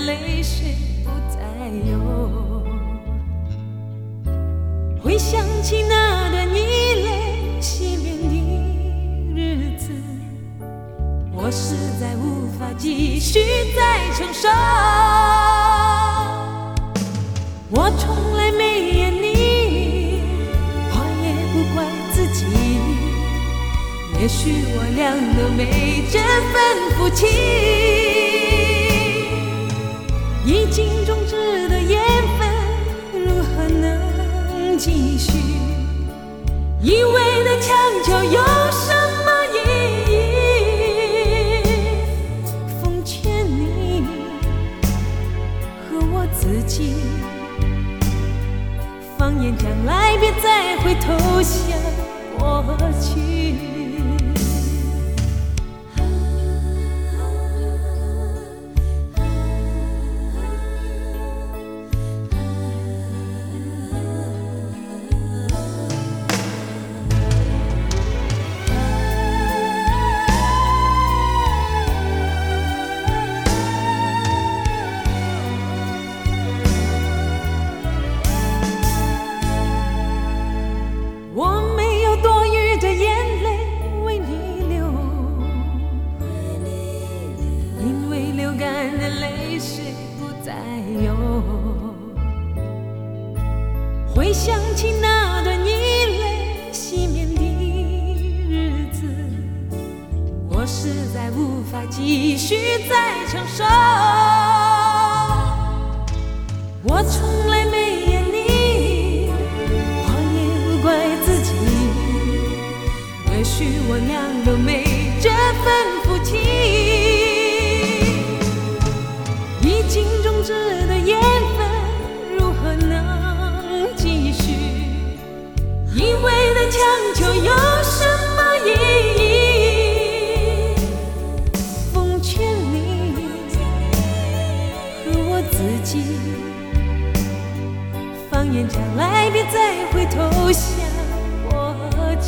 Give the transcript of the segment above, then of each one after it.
泪水不再有。回想起那段以泪洗面的日子，我实在无法继续再承受。我从来没怨你，我也不怪自己，也许我俩都没这份福气。已经终止的缘分如何能继续？一味的强求有什么意义？奉劝你和我自己，放眼将来，别再回头想过去。回想起那段以泪洗面的日子，我实在无法继续再承受。我从来没怨你，我也不怪自己，也许我俩都没这份福气。已经终止的缘分如何能继续？一味的强求有什么意义？奉劝你和我自己，放眼将来，别再回头想过去。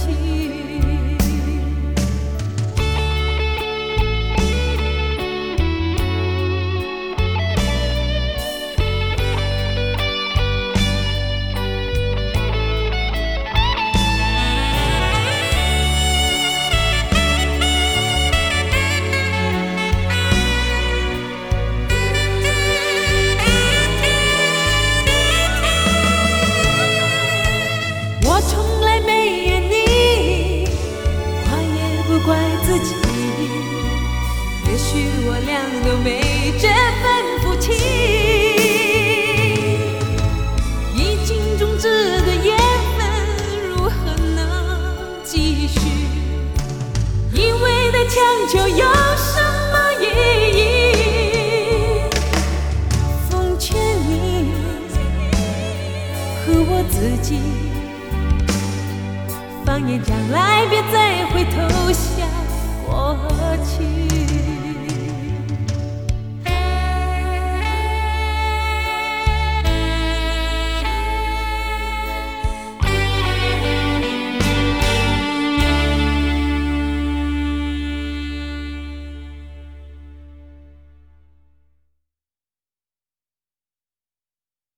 我从来没怨你，我也不怪自己，也许我俩都没这份福气。已经终止的缘分如何能继续？一味的强求有什么意义？奉劝你和我自己，放眼将来，别再回头想过去。